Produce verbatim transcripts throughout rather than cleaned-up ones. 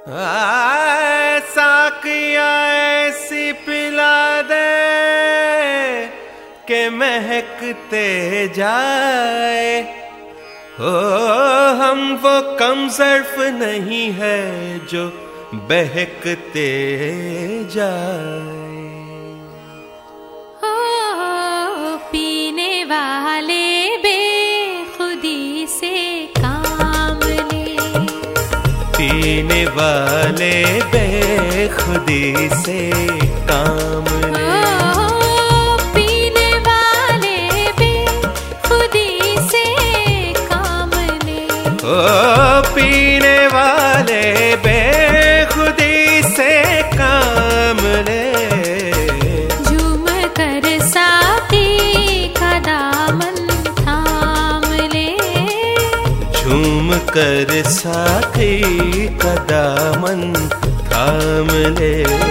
साकिया ऐसी पिला दे के महकते जाए। ओ हम वो कम ज़र्फ़ नहीं है जो बहकते जाए। ओ पीने वाले बेखुदी से काम ले, पीने वाले बेखुदी से काम ले। ओ पीने वाले बेखुदी से काम ले, ओ पीने वाले बेखुदी से काम ले। झूम कर साकी का दामन थाम ले, झूम कर साकी का दामन थाम ले।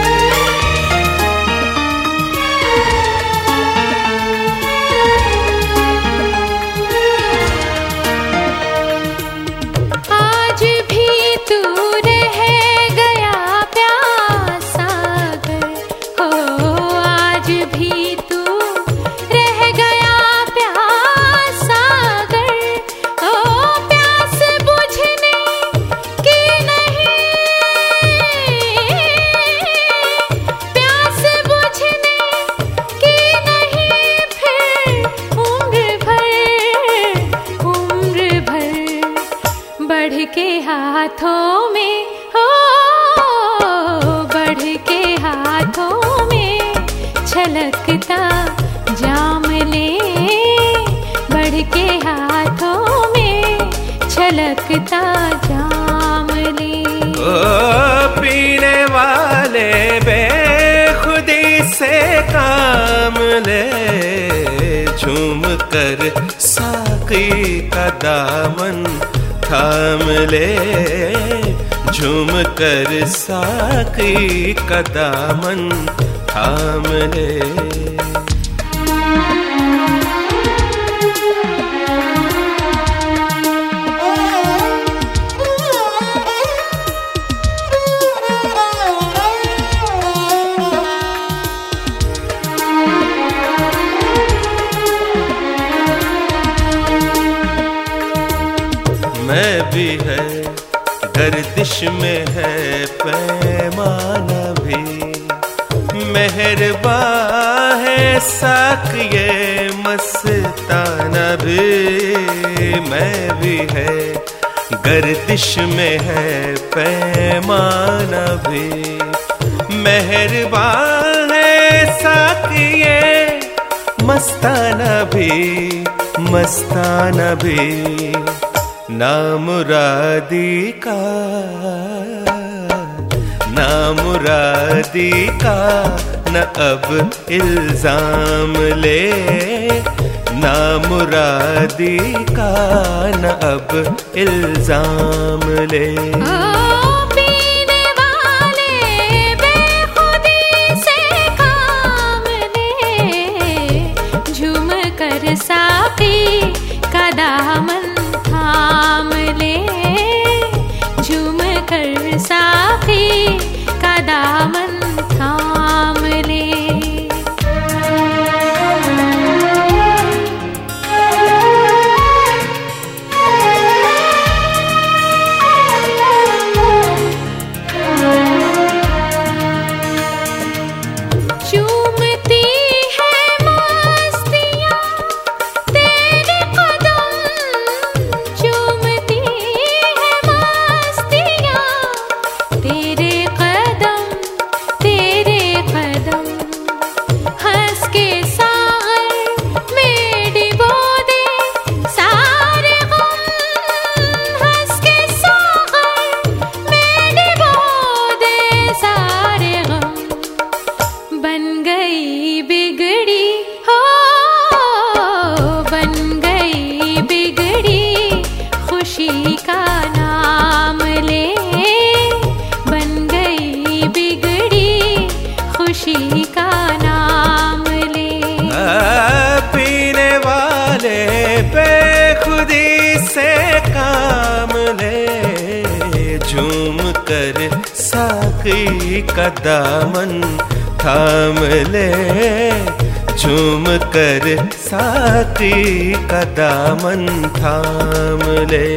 आज भी तू रह गया प्यासा अगर, हो आज भी तू रह गया प्यासा अगर, ओ प्यास बुझने की नहीं, प्यास बुझने की नहीं, फिर उम्र भर उम्र भर बढ़ के हाथों में, हो बढ़ के हाथों में छलकता जाम ले, बढ़ के हाथों में छलकता जाम ले। ओ पीने वाले बेखुदी से काम ले, झूम कर साकी का दामन थाम ले, झूम कर साकी का दामन थाम ले। मैं भी है गर्दिश में है पैमाना भी, मेहरबा है साक़िए मस्ताना भी। मैं भी है गर्दिश में है पैमाना भी, मेहरबा है साक़िए मस्ताना भी, मस्ताना भी। ना मुरादी का, ना मुरादी का न अब इल्जाम ले, ना मुरादी का न अब इल्जाम ले। ओ पीने वाले बेखुदी से काम ले, झूम कर साकी का दामन थाम ले, झूम कर साकी का दामन थाम ले। चूमती है मस्तियाँ तेरे कदम, चूमती है मस्तियाँ झूम कर साकी का दामन थाम ले, झूम कर साकी का दामन थाम ले।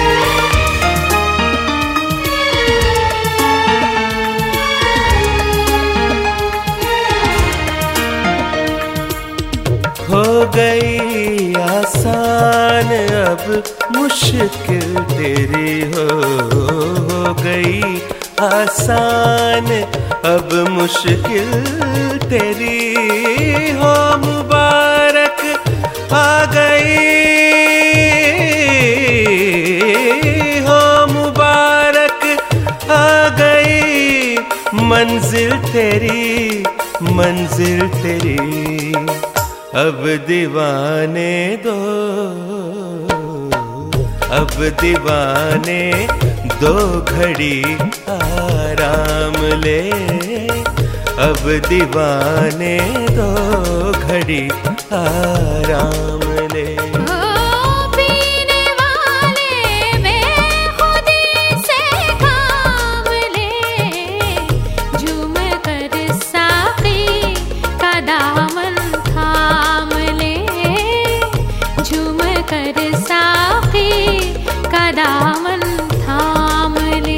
हो गई आसान अब मुश्किल तेरी हो, हो गई आसान अब मुश्किल तेरी हो, मुबारक आ गई हो, मुबारक आ गई मंजिल तेरी, मंजिल तेरी। अब दीवाने दो, अब दीवाने दो घड़ी आराम ले, अब दीवाने दो घड़ी आराम ले। दामन थाम ले।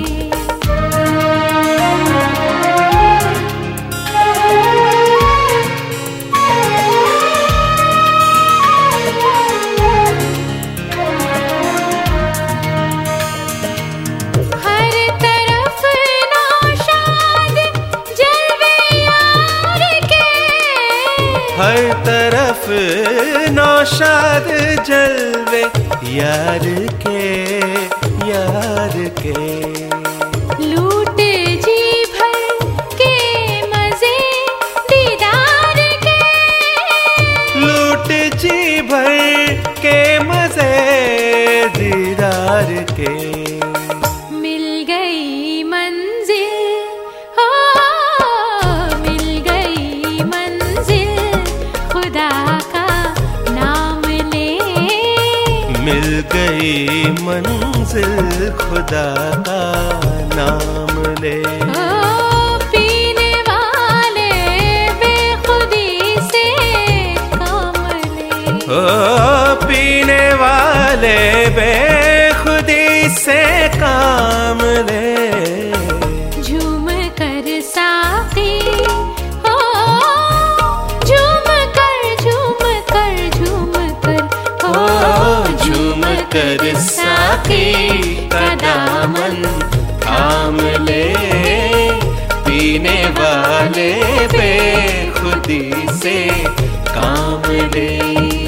हर तरफ नौशाद जलवे यार के, हर तरफ नौशाद जलवे यार के, यार के। लूट जी भर के मजे दीदार के, लूट जी भर के मजे दीदार के। मिल गई मंजिल हो, मिल गई मंजिल खुदा का नाम ले, मिल गई मंजिल खुदा का नाम ले। ओ पीने वाले बेखुदी से काम ले, ओ पीने वाले बेखुदी से काम ले। झूम कर साथी हो, झूम कर झूम कर झूम कर हो, झूम कर साकी का दामन थाम ले, पीने वाले बेखुदी से काम ले।